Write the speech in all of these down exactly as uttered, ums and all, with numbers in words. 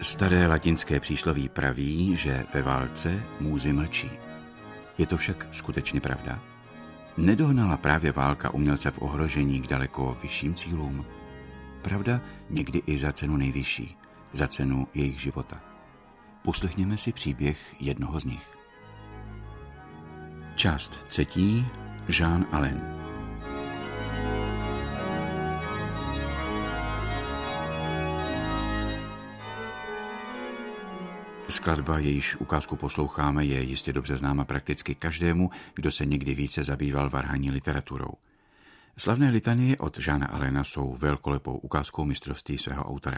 Staré latinské přísloví praví, že ve válce můzy mlčí. Je to však skutečně pravda? Nedohnala právě válka umělce v ohrožení k daleko vyšším cílům? Pravda někdy i za cenu nejvyšší, za cenu jejich života. Poslechněme si příběh jednoho z nich. Část třetí. Jean Alain. Skladba, jejíž ukázku posloucháme, je jistě dobře známa prakticky každému, kdo se někdy více zabýval varhanní literaturou. Slavné litanie od Jeana Alaina jsou velkolepou ukázkou mistrovství svého autora.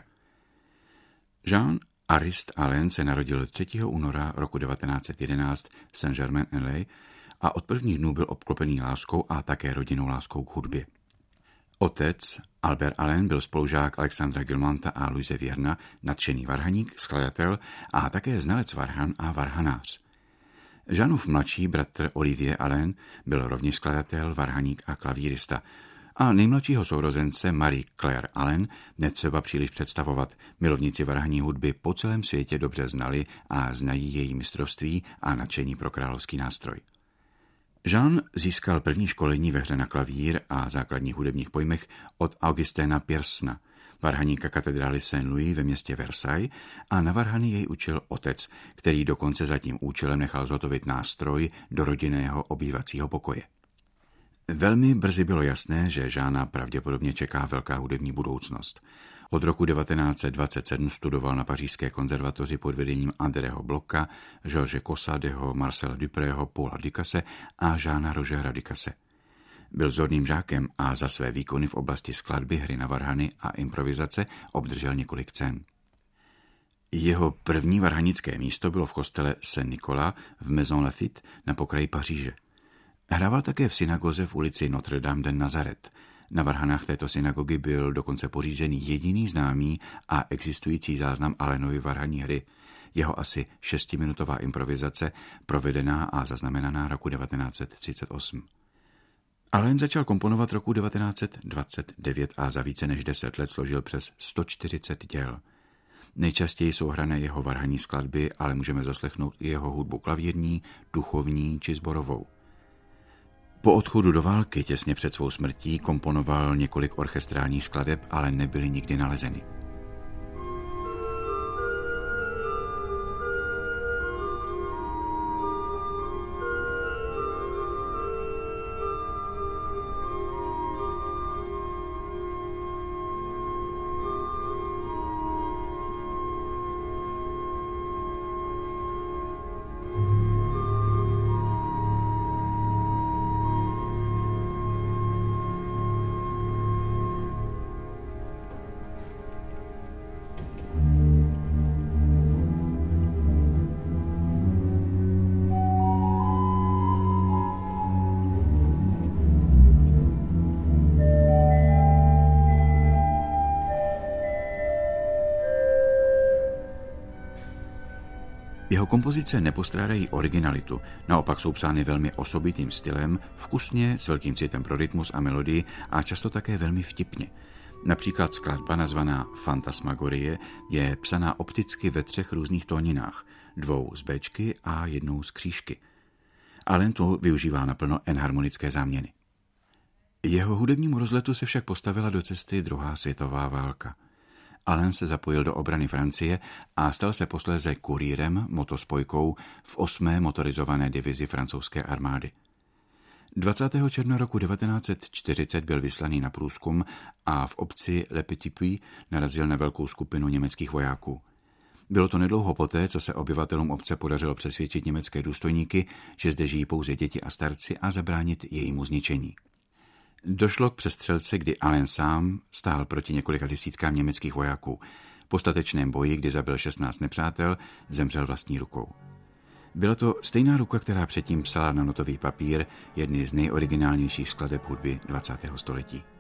Jean Arist Alain se narodil třetího února roku devatenáct set jedenáct v Saint-Germain-en-Laye a od prvních dnů byl obklopený láskou a také rodinnou láskou k hudbě. Otec Albert Alain byl spolužák Alexandra Guillemanta a Louise Vierna, nadšený varhaník, skladatel a také znalec varhan a varhanář. Jeanův mladší bratr Olivier Alain byl rovněž skladatel, varhaník a klavírista. A nejmladšího sourozence Marie Claire Alain netřeba příliš představovat. Milovníci varhanní hudby po celém světě dobře znali a znají její mistrovství a nadšení pro královský nástroj. Jean získal první školení ve hře na klavír a základních hudebních pojmech od Augustina Piersona, varhaníka katedrály Saint-Louis ve městě Versailles, a na varhany jej učil otec, který dokonce za tím účelem nechal zhotovit nástroj do rodinného obývacího pokoje. Velmi brzy bylo jasné, že Jeana pravděpodobně čeká velká hudební budoucnost. Od roku devatenáct set dvacet sedm studoval na pařížské konzervatoři pod vedením Andrého Blocka, Georges Cossadeho, Marcela Duprého, Paula Ducasse a Jeana Rogera Ducasse. Byl vzorným žákem a za své výkony v oblasti skladby, hry na varhany a improvizace obdržel několik cen. Jeho první varhanické místo bylo v kostele Saint-Nicolas v Maison Lafitte na pokraji Paříže. Hrával také v synagoze v ulici Notre-Dame de Nazareth. Na varhanách této synagogy byl dokonce pořízený jediný známý a existující záznam Alainovy varhanní hry, jeho asi šestiminutová improvizace, provedená a zaznamenaná roku devatenáct set třicet osm. Alain začal komponovat roku devatenáct set dvacet devět a za více než deset let složil přes sto čtyřicet děl. Nejčastěji jsou hrané jeho varhanní skladby, ale můžeme zaslechnout i jeho hudbu klavírní, duchovní či sborovou. Po odchodu do války těsně před svou smrtí komponoval několik orchestrálních skladeb, ale nebyly nikdy nalezeny. Jeho kompozice nepostrádají originalitu, naopak jsou psány velmi osobitým stylem, vkusně, s velkým citem pro rytmus a melodii a často také velmi vtipně. Například skladba nazvaná Fantasmagorie je psaná opticky ve třech různých tóninách, dvou z béčky a jednou z křížky. Alain tu využívá naplno enharmonické záměny. Jeho hudebnímu rozletu se však postavila do cesty druhá světová válka. Alain se zapojil do obrany Francie a stal se posléze kurýrem, motospojkou v osmé motorizované divizi francouzské armády. dvacátého června roku devatenáct set čtyřicet byl vyslaný na průzkum a v obci Le Petit Puy narazil na velkou skupinu německých vojáků. Bylo to nedlouho poté, co se obyvatelům obce podařilo přesvědčit německé důstojníky, že zde žijí pouze děti a starci, a zabránit jejímu zničení. Došlo k přestřelce, kdy Alain sám stál proti několika desítkám německých vojáků. Po statečném boji, kdy zabil šestnáct nepřátel, zemřel vlastní rukou. Byla to stejná ruka, která předtím psala na notový papír jedny z nejoriginálnějších skladeb hudby dvacátého století.